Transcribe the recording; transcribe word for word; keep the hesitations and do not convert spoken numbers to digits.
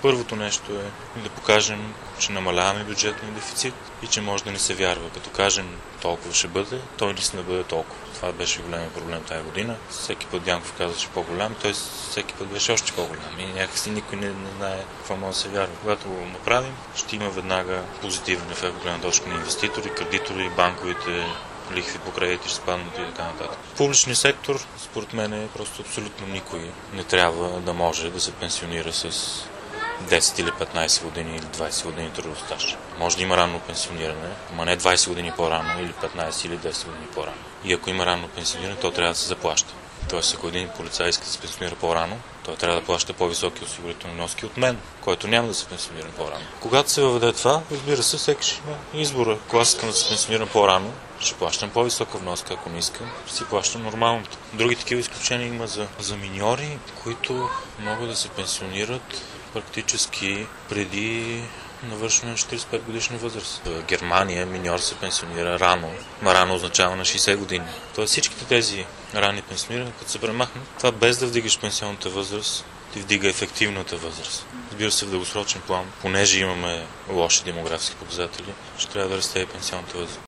Първото нещо е да покажем, че намаляваме бюджетния дефицит и че може да ни се вярва. Като кажем толкова ще бъде, той наистина да бъде толкова. Това беше голям проблем тази година. Всеки път Дянков каза, че по-голям, т.е. всеки път беше още по-голям. И някакси никой не, не знае какво може да се вярва. Когато го направим, ще има веднага позитивен ефект от гледна точка на инвеститори, кредитори, банковите лихви по кредити ще спаднат и така нататък. Публичният сектор, според мен, е просто абсолютно никой не трябва да може да се пенсионира с десет или петнайсет години или двайсет години трудов стаж. Може да има ранно пенсиониране, но не двайсет години по-рано или петнайсет или десет години по-рано. И ако има ранно пенсиониране, то трябва да се заплаща. Тоест, ако един полицай иска да се пенсионира по-рано, той трябва да плаща по-високи осигурителни вноски от мен, който няма да се пенсионира по-рано. Когато се въведе това, разбира се, всеки ще има избора. Ако аз искам да се пенсионирам по-рано, ще плащам по-висока вноска, ако не искам, ще си плащам нормалното. Други такива изключения има за, за миньори, които могат да се пенсионират практически преди навършване на четирийсет и пет годишна възраст. В Германия миньор се пенсионира рано. Ма рано означава на шейсет години. Тоест всичките тези ранни пенсионирания, като се премахнат, това без да вдигаш пенсионната възраст, ти вдига ефективната възраст. Разбира се, в дългосрочен план, понеже имаме лоши демографски показатели, ще трябва да расте и пенсионната възраст.